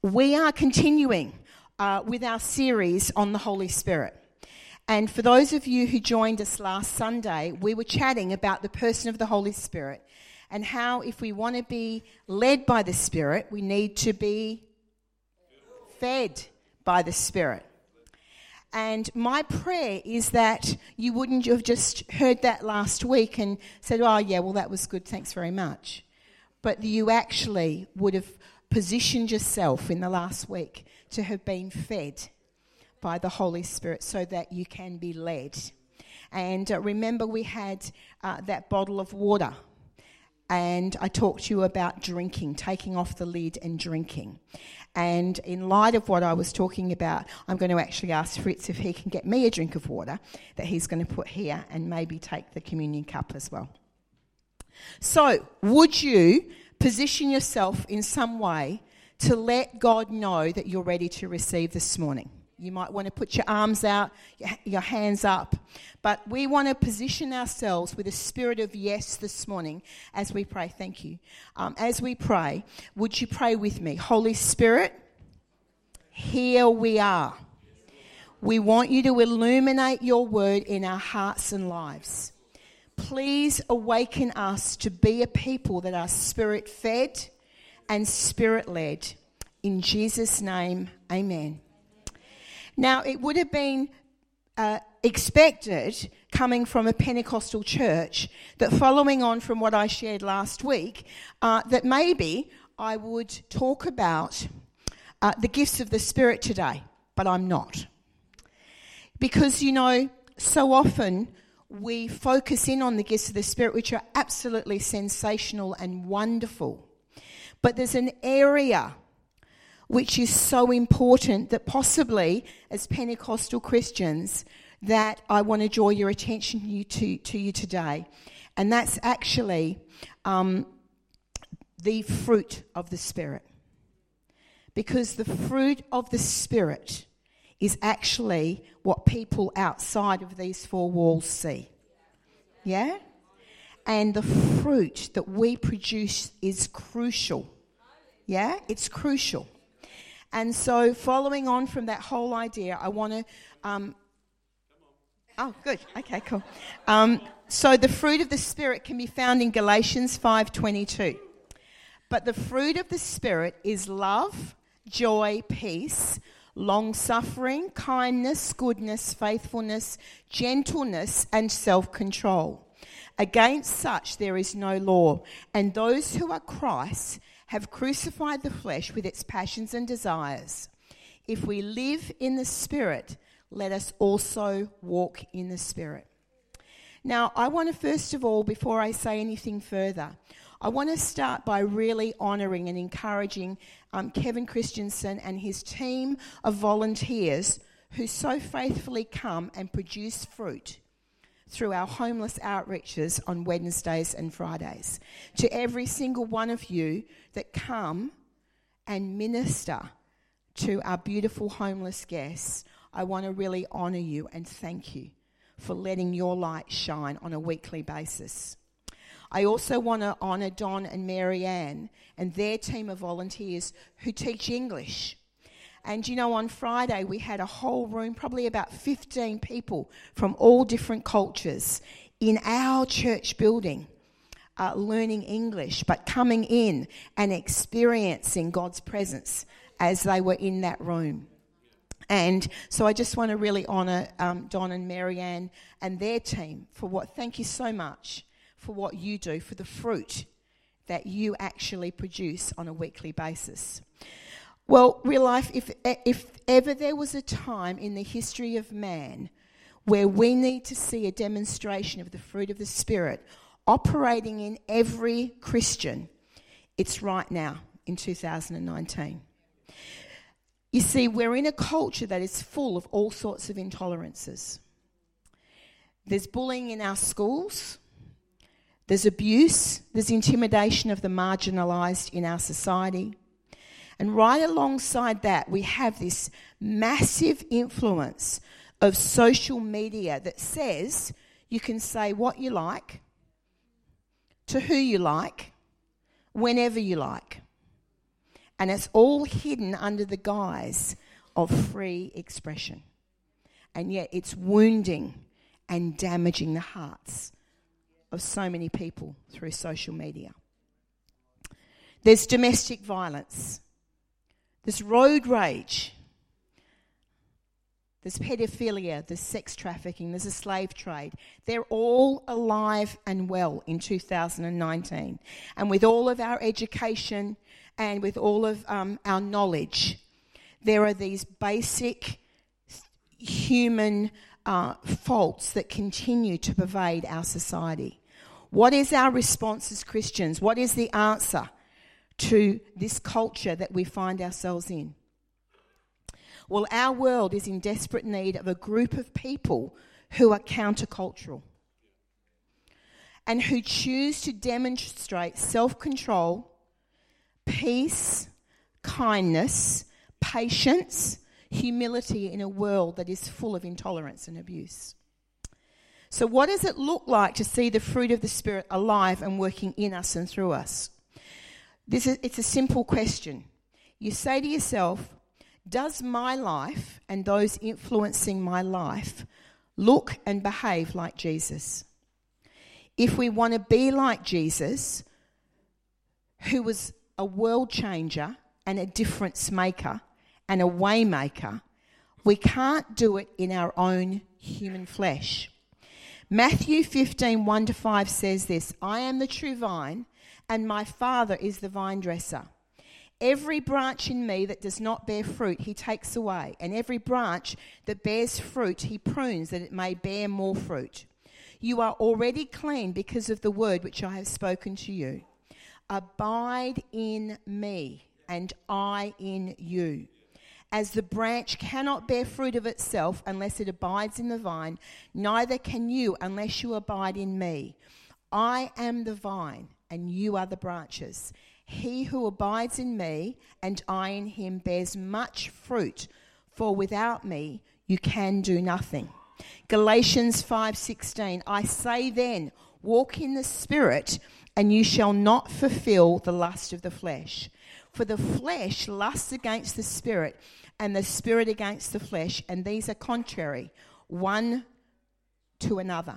We are continuing with our series on the Holy Spirit. And for those of you who joined us last Sunday, we were chatting about the person of the Holy Spirit and how if we want to be led by the Spirit, we need to be fed by the Spirit. And my prayer is that you wouldn't have just heard that last week and said, oh yeah, well that was good, thanks very much. But you actually would have positioned yourself in the last week to have been fed by the Holy Spirit so that you can be led. And remember we had that bottle of water, and I talked to you about drinking, taking off the lid and drinking. And in light of what I was talking about, I'm going to actually ask Fritz if he can get me a drink of water that he's going to put here and maybe take the communion cup as well. So, would you position yourself in some way to let God know that you're ready to receive this morning? You might want to put your arms out, your hands up. But we want to position ourselves with a spirit of yes this morning as we pray. Thank you. As we pray, would you pray with me? Holy Spirit, here we are. We want you to illuminate your word in our hearts and lives. Please awaken us to be a people that are spirit-fed and spirit-led. In Jesus' name, amen. Now, it would have been expected, coming from a Pentecostal church, that following on from what I shared last week, that maybe I would talk about the gifts of the Spirit today, but I'm not. Because, you know, so often we focus in on the gifts of the Spirit, which are absolutely sensational and wonderful. But there's an area which is so important that possibly as Pentecostal Christians that I want to draw your attention to you today. And that's actually the fruit of the Spirit. Because the fruit of the Spirit is actually what people outside of these four walls see. Yeah? And the fruit that we produce is crucial. Yeah? It's crucial. And so following on from that whole idea, I want to... oh, good. Okay, cool. So the fruit of the Spirit can be found in Galatians 5:22. But the fruit of the Spirit is love, joy, peace, long-suffering, kindness, goodness, faithfulness, gentleness, and self-control. Against such there is no law. And those who are Christ's have crucified the flesh with its passions and desires. If we live in the Spirit, let us also walk in the Spirit. Now, I want to first of all, before I say anything further, I want to start by really honouring and encouraging Kevin Christensen and his team of volunteers who so faithfully come and produce fruit through our homeless outreaches on Wednesdays and Fridays. To every single one of you that come and minister to our beautiful homeless guests, I want to really honour you and thank you for letting your light shine on a weekly basis. I also want to honour Don and Mary Ann and their team of volunteers who teach English. And, you know, on Friday we had a whole room, probably about 15 people from all different cultures in our church building learning English, but coming in and experiencing God's presence as they were in that room. And so I just want to really honour Don and Mary Ann and their team for thank you so much for what you do, for the fruit that you actually produce on a weekly basis. Well, real life, if ever there was a time in the history of man where we need to see a demonstration of the fruit of the Spirit operating in every Christian, it's right now in 2019. You see, we're in a culture that is full of all sorts of intolerances. There's bullying in our schools. There's abuse. There's intimidation of the marginalised in our society. And right alongside that, we have this massive influence of social media that says you can say what you like, to who you like, whenever you like. And it's all hidden under the guise of free expression. And yet it's wounding and damaging the hearts of so many people through social media. There's domestic violence. There's road rage. There's pedophilia, there's sex trafficking, there's a slave trade. They're all alive and well in 2019. And with all of our education and with all of our knowledge, there are these basic human faults that continue to pervade our society. What is our response as Christians? What is the answer to this culture that we find ourselves in? Well, our world is in desperate need of a group of people who are countercultural and who choose to demonstrate self-control, peace, kindness, patience, humility in a world that is full of intolerance and abuse. So what does it look like to see the fruit of the Spirit alive and working in us and through us? It's a simple question. You say to yourself, does my life and those influencing my life look and behave like Jesus? If we want to be like Jesus, who was a world changer and a difference maker and a way maker, we can't do it in our own human flesh. Matthew 15, 1-5 says this, I am the true vine and my Father is the vine dresser. Every branch in me that does not bear fruit, he takes away. And every branch that bears fruit, he prunes that it may bear more fruit. You are already clean because of the word which I have spoken to you. Abide in me, and I in you. As the branch cannot bear fruit of itself unless it abides in the vine, neither can you unless you abide in me. I am the vine, and you are the branches. He who abides in me and I in him bears much fruit, for without me you can do nothing. Galatians 5:16, I say then, walk in the Spirit, and you shall not fulfill the lust of the flesh. For the flesh lusts against the Spirit, and the Spirit against the flesh, and these are contrary, one to another.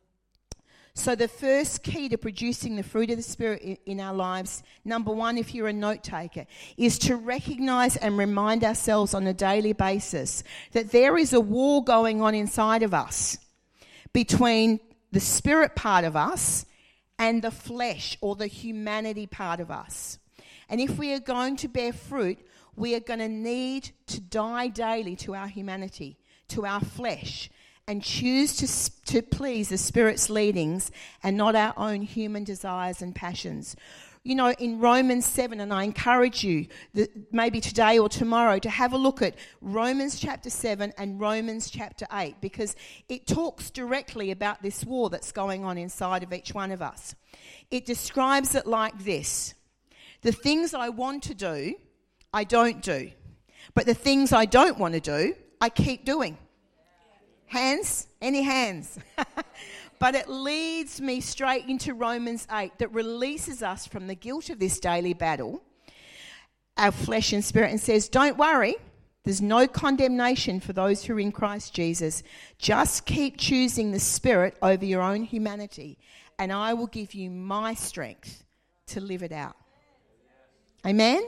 So the first key to producing the fruit of the Spirit in our lives, number one, if you're a note taker, is to recognize and remind ourselves on a daily basis that there is a war going on inside of us between the spirit part of us and the flesh or the humanity part of us. And if we are going to bear fruit, we are going to need to die daily to our humanity, to our flesh, and choose to please the Spirit's leadings and not our own human desires and passions. You know, in Romans 7, and I encourage you, maybe today or tomorrow, to have a look at Romans chapter 7 and Romans chapter 8, because it talks directly about this war that's going on inside of each one of us. It describes it like this. The things I want to do, I don't do. But the things I don't want to do, I keep doing. Hands? Any hands? But it leads me straight into Romans 8 that releases us from the guilt of this daily battle, our flesh and spirit, and says, don't worry, there's no condemnation for those who are in Christ Jesus. Just keep choosing the Spirit over your own humanity, and I will give you my strength to live it out. Amen?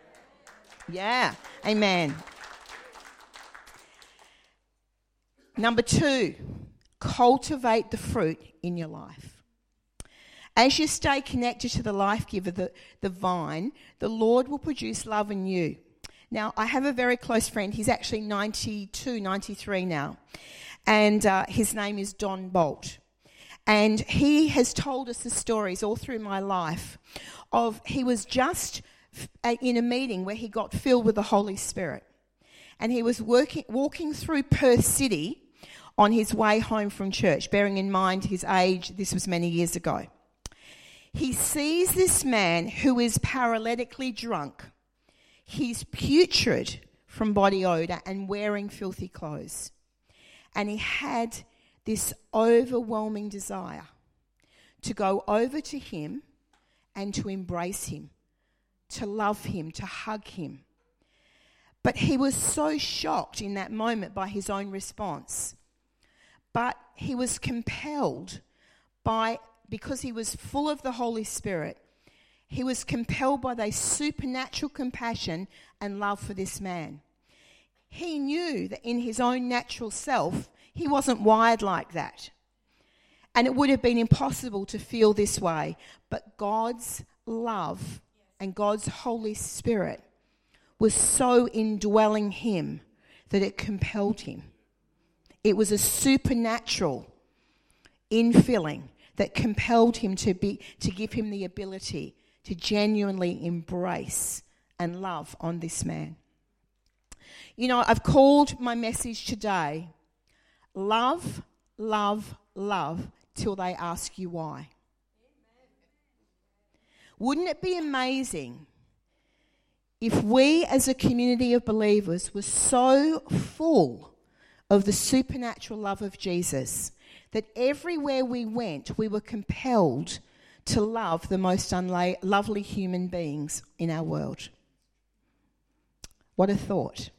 Yeah, amen. Number 2, cultivate the fruit in your life. As you stay connected to the life giver, the vine, the Lord will produce love in you. Now, I have a very close friend. He's actually 92, 93 now. And his name is Don Bolt. And he has told us the stories all through my life of he was just in a meeting where he got filled with the Holy Spirit. And he was walking through Perth City on his way home from church, bearing in mind his age. This was many years ago. He sees this man who is paralytically drunk. He's putrid from body odour and wearing filthy clothes. And he had this overwhelming desire to go over to him and to embrace him to love him, to hug him. But he was so shocked in that moment by his own response. But he was compelled because he was full of the Holy Spirit, he was compelled by their supernatural compassion and love for this man. He knew that in his own natural self, he wasn't wired like that. And it would have been impossible to feel this way. But God's love and God's Holy Spirit was so indwelling him that it compelled him. It was a supernatural infilling that compelled him to give him the ability to genuinely embrace and love on this man. You know, I've called my message today, Love, Love, Love, till they ask you why. Wouldn't it be amazing if we as a community of believers were so full of the supernatural love of Jesus that everywhere we went, we were compelled to love the most lovely human beings in our world? What a thought.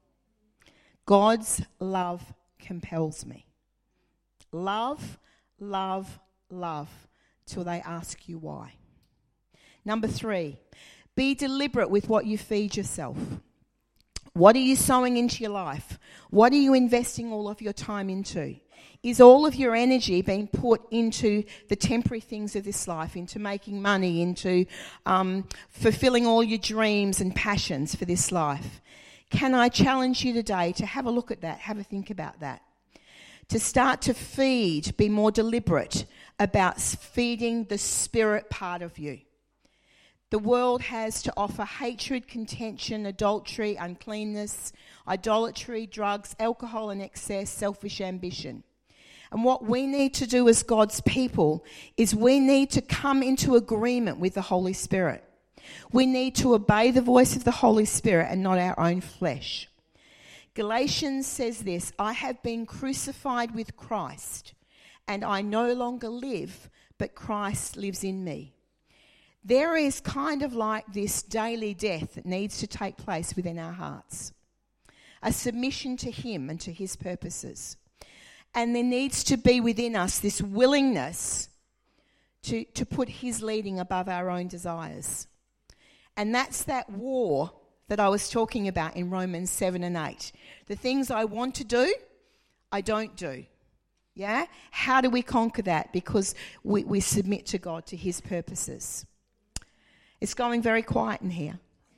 God's love compels me. Love, love, love, till they ask you why. Number 3, be deliberate with what you feed yourself. What are you sowing into your life? What are you investing all of your time into? Is all of your energy being put into the temporary things of this life, into making money, into fulfilling all your dreams and passions for this life? Can I challenge you today to have a look at that, have a think about that? To start to feed, be more deliberate about feeding the spirit part of you. The world has to offer hatred, contention, adultery, uncleanness, idolatry, drugs, alcohol and excess, selfish ambition. And what we need to do as God's people is we need to come into agreement with the Holy Spirit. We need to obey the voice of the Holy Spirit and not our own flesh. Galatians says this, I have been crucified with Christ, and I no longer live, but Christ lives in me. There is kind of like this daily death that needs to take place within our hearts. A submission to him and to his purposes. And there needs to be within us this willingness to put his leading above our own desires. And that's that war that I was talking about in Romans 7 and 8. The things I want to do, I don't do. Yeah? How do we conquer that? Because we submit to God, to his purposes. It's going very quiet in here.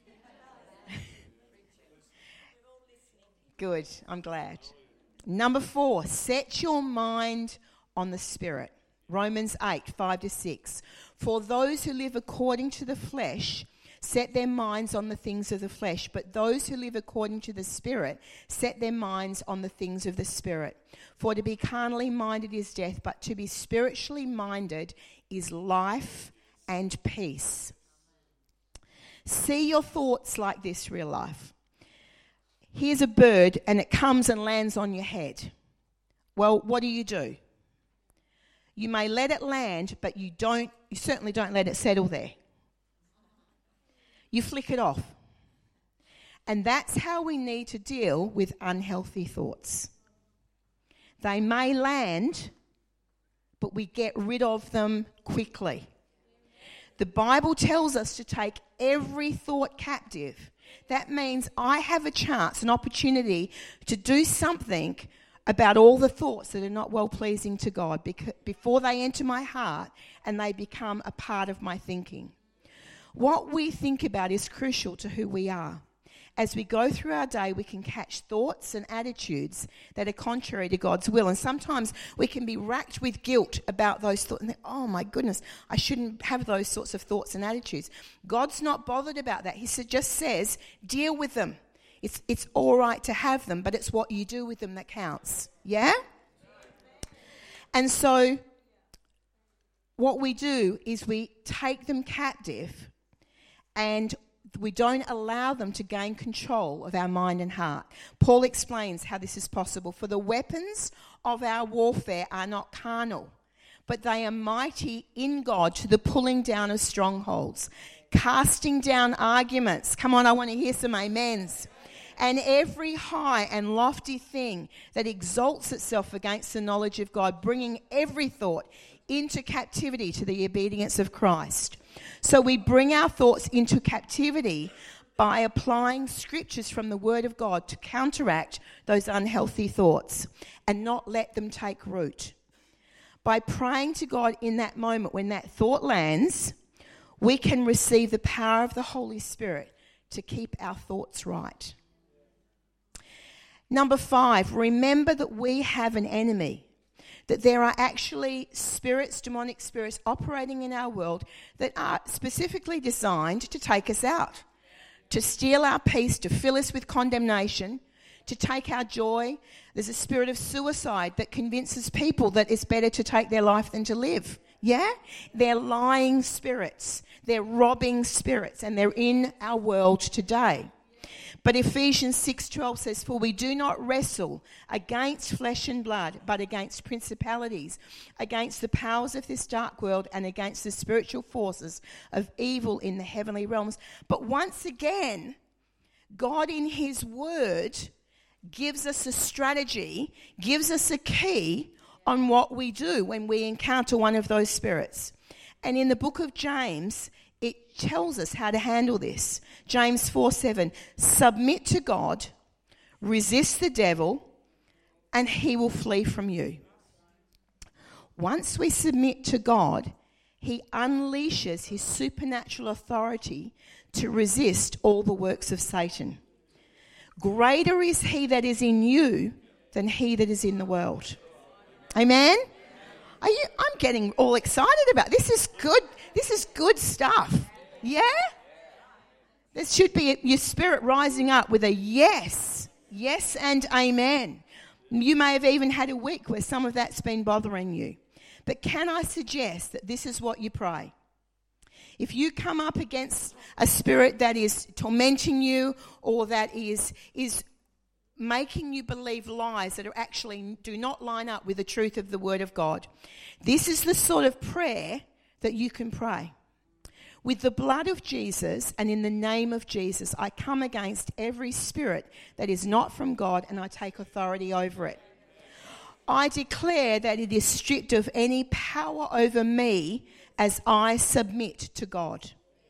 Good, I'm glad. Number 4, set your mind on the Spirit. Romans 8, 5-6. For those who live according to the flesh set their minds on the things of the flesh, but those who live according to the Spirit set their minds on the things of the Spirit. For to be carnally minded is death, but to be spiritually minded is life and peace. See your thoughts like this, real life. Here's a bird and it comes and lands on your head. Well, what do? You may let it land, but you certainly don't let it settle there. You flick it off. And that's how we need to deal with unhealthy thoughts. They may land, but we get rid of them quickly. The Bible tells us to take every thought captive. That means I have a chance, an opportunity to do something about all the thoughts that are not well-pleasing to God before they enter my heart and they become a part of my thinking. What we think about is crucial to who we are. As we go through our day, we can catch thoughts and attitudes that are contrary to God's will. And sometimes we can be racked with guilt about those thoughts and think, oh my goodness, I shouldn't have those sorts of thoughts and attitudes. God's not bothered about that. He just says, deal with them. It's all right to have them, but it's what you do with them that counts. Yeah? And so what we do is we take them captive and we don't allow them to gain control of our mind and heart. Paul explains how this is possible. For the weapons of our warfare are not carnal, but they are mighty in God to the pulling down of strongholds, casting down arguments. Come on, I want to hear some amens. And every high and lofty thing that exalts itself against the knowledge of God, bringing every thought into captivity to the obedience of Christ. So we bring our thoughts into captivity by applying scriptures from the Word of God to counteract those unhealthy thoughts and not let them take root. By praying to God in that moment when that thought lands, we can receive the power of the Holy Spirit to keep our thoughts right. Number 5, remember that we have an enemy, that there are actually spirits, demonic spirits operating in our world that are specifically designed to take us out, to steal our peace, to fill us with condemnation, to take our joy. There's a spirit of suicide that convinces people that it's better to take their life than to live. Yeah? They're lying spirits. They're robbing spirits, and they're in our world today. But Ephesians 6:12 says, "For we do not wrestle against flesh and blood, but against principalities, against the powers of this dark world, and against the spiritual forces of evil in the heavenly realms." But once again, God in his word gives us a strategy, gives us a key on what we do when we encounter one of those spirits. And in the book of James, it tells us how to handle this. James 4:7, "Submit to God, resist the devil, and he will flee from you." Once we submit to God, he unleashes his supernatural authority to resist all the works of Satan. Greater is he that is in you than he that is in the world. Amen? I'm getting all excited about this. Is good. This is good stuff. Yeah? There should be your spirit rising up with a yes. Yes and amen. You may have even had a week where some of that's been bothering you. But can I suggest that this is what you pray? If you come up against a spirit that is tormenting you or that is making you believe lies that are actually do not line up with the truth of the Word of God, this is the sort of prayer that you can pray. With the blood of Jesus and in the name of Jesus, I come against every spirit that is not from God, and I take authority over it. I declare that it is stripped of any power over me as I submit to God.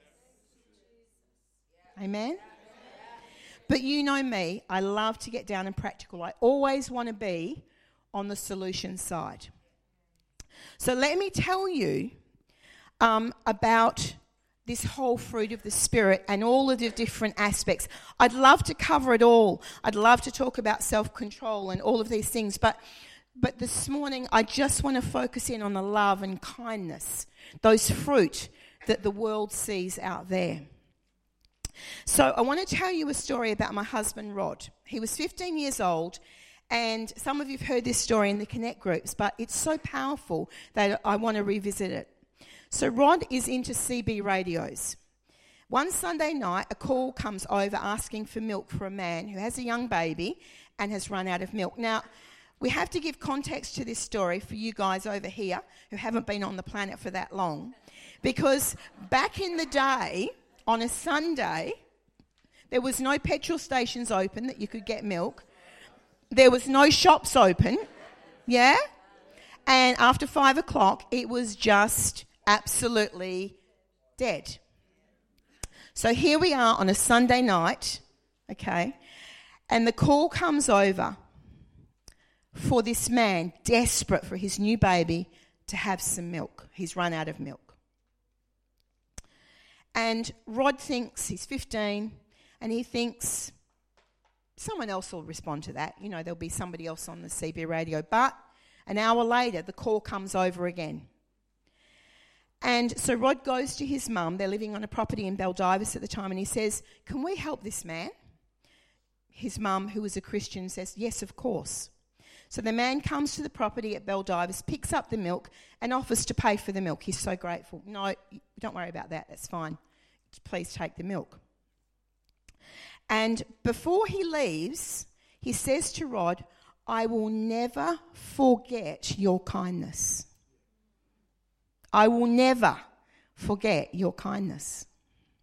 Amen? But you know me, I love to get down and practical. I always want to be on the solution side. So let me tell you about this whole fruit of the Spirit and all of the different aspects. I'd love to cover it all. I'd love to talk about self-control and all of these things, but this morning I just want to focus in on the love and kindness, those fruit that the world sees out there. So I want to tell you a story about my husband, Rod. He was 15 years old, and some of you have heard this story in the Connect groups, but it's so powerful that I want to revisit it. So Rod is into CB radios. One Sunday night, a call comes over asking for milk for a man who has a young baby and has run out of milk. Now, we have to give context to this story for you guys over here who haven't been on the planet for that long, because back in the day, on a Sunday, there was no petrol stations open that you could get milk. There was no shops open, yeah? And after 5 o'clock, it was just absolutely dead. So here we are on a Sunday night, okay, and the call comes over for this man, desperate for his new baby to have some milk. He's run out of milk. And Rod thinks, he's 15, and he thinks someone else will respond to that. You know, there'll be somebody else on the CB radio. But an hour later, the call comes over again. And so Rod goes to his mum. They're living on a property in Baldivis at the time, and he says, "Can we help this man?" His mum, who was a Christian, says, "Yes, of course." So the man comes to the property at Baldivis, picks up the milk, and offers to pay for the milk. He's so grateful. "No, don't worry about that. That's fine. Please take the milk." And before he leaves, he says to Rod, "I will never forget your kindness. I will never forget your kindness."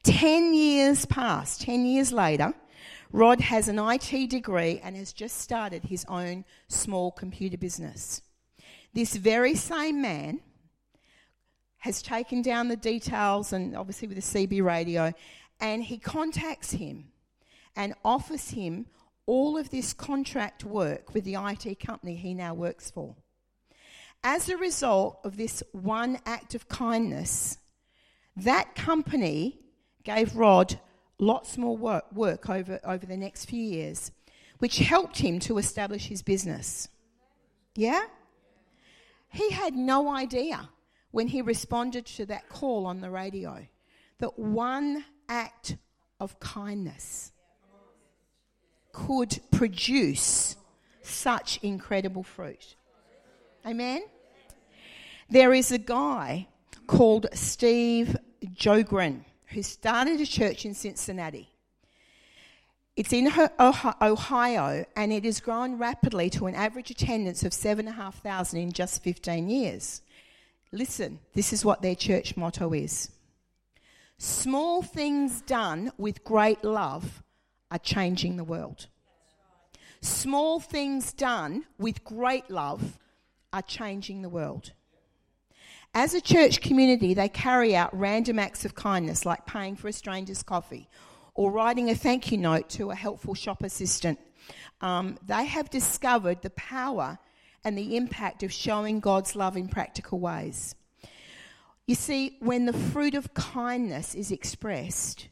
10 years past, 10 years later, Rod has an IT degree and has just started his own small computer business. This very same man has taken down the details, and obviously with the CB radio, and he contacts him and offers him all of this contract work with the IT company he now works for. As a result of this one act of kindness, that company gave Rod lots more work over the next few years, which helped him to establish his business. Yeah? He had no idea when he responded to that call on the radio that one act of kindness could produce such incredible fruit. Amen? There is a guy called Steve Jogren who started a church in Cincinnati. It's in Ohio, and it has grown rapidly to an average attendance of 7,500 in just 15 years. Listen, this is what their church motto is. Small things done with great love are changing the world. Small things done with great love are changing the world. As a church community, they carry out random acts of kindness like paying for a stranger's coffee or writing a thank you note to a helpful shop assistant. They have discovered the power and the impact of showing God's love in practical ways. You see, when the fruit of kindness is expressed,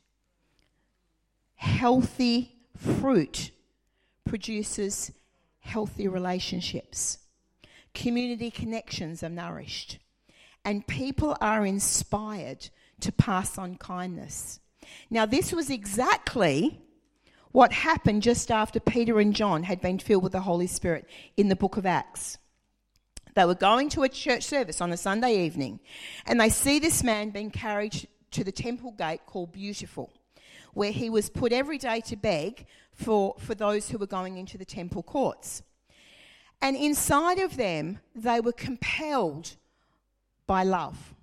healthy fruit produces healthy relationships. Community connections are nourished, and people are inspired to pass on kindness. Now, this was exactly what happened just after Peter and John had been filled with the Holy Spirit in the book of Acts. They were going to a church service on a Sunday evening, and they see this man being carried to the temple gate called Beautiful, where he was put every day to beg for those who were going into the temple courts. And inside of them, they were compelled by love.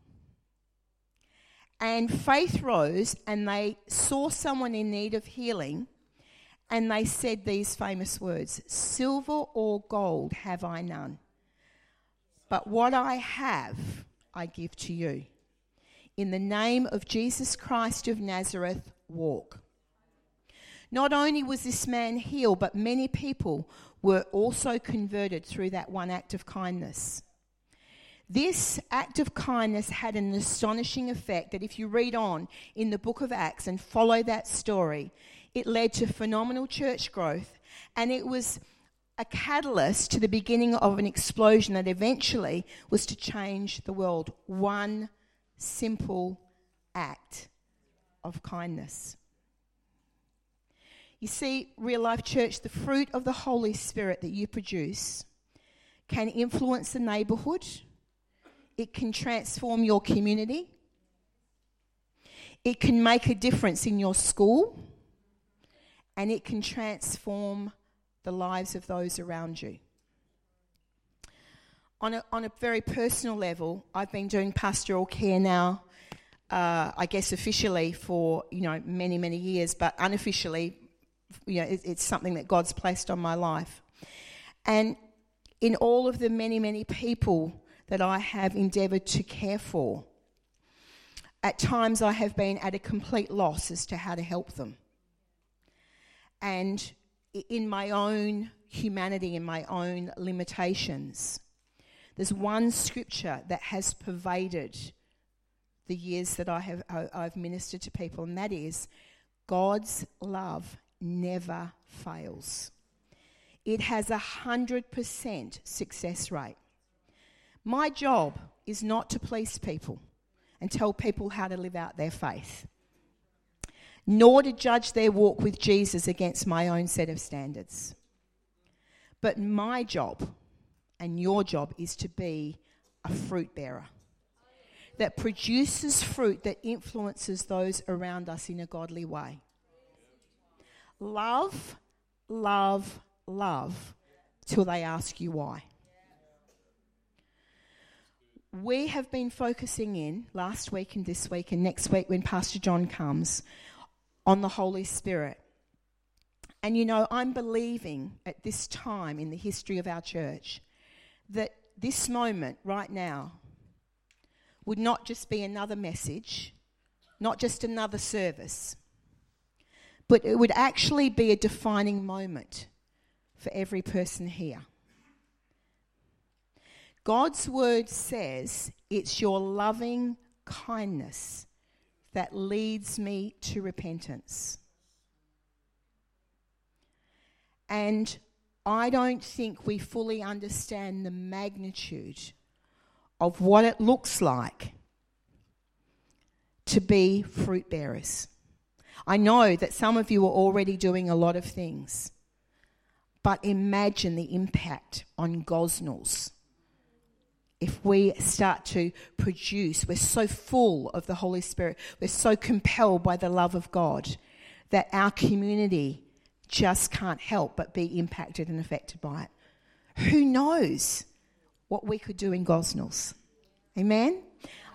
And faith rose, and they saw someone in need of healing, and they said these famous words, "Silver or gold have I none, but what I have I give to you. In the name of Jesus Christ of Nazareth, walk." Not only was this man healed, but many people were also converted through that one act of kindness. This act of kindness had an astonishing effect that if you read on in the book of Acts and follow that story, it led to phenomenal church growth, and it was a catalyst to the beginning of an explosion that eventually was to change the world. One simple act of kindness. You see, Real Life Church, the fruit of the Holy Spirit that you produce can influence the neighbourhood. It can transform your community. It can make a difference in your school. And it can transform the lives of those around you. On a very personal level, I've been doing pastoral care now, I guess officially for, many, many years, but unofficially, it's something that God's placed on my life. And in all of the many, many people that I have endeavoured to care for, at times I have been at a complete loss as to how to help them. And in my own humanity, in my own limitations, there's one scripture that has pervaded the years that I've ministered to people, and that is, God's love never fails. It has 100% success rate. My job is not to please people and tell people how to live out their faith, nor to judge their walk with Jesus against my own set of standards. But my job and your job is to be a fruit bearer that produces fruit that influences those around us in a godly way. Love, love, love till they ask you why. we have been focusing in last week and this week and next week when Pastor John comes on the Holy Spirit. And you know, I'm believing at this time in the history of our church that this moment right now would not just be another message, not just another service, but it would actually be a defining moment for every person here. God's word says it's your loving kindness that leads me to repentance. And I don't think we fully understand the magnitude of what it looks like to be fruit bearers. I know that some of you are already doing a lot of things, but imagine the impact on Gosnells if we start to produce. We're so full of the Holy Spirit, we're so compelled by the love of God that our community just can't help but be impacted and affected by it. Who knows what we could do in Gosnells? Amen?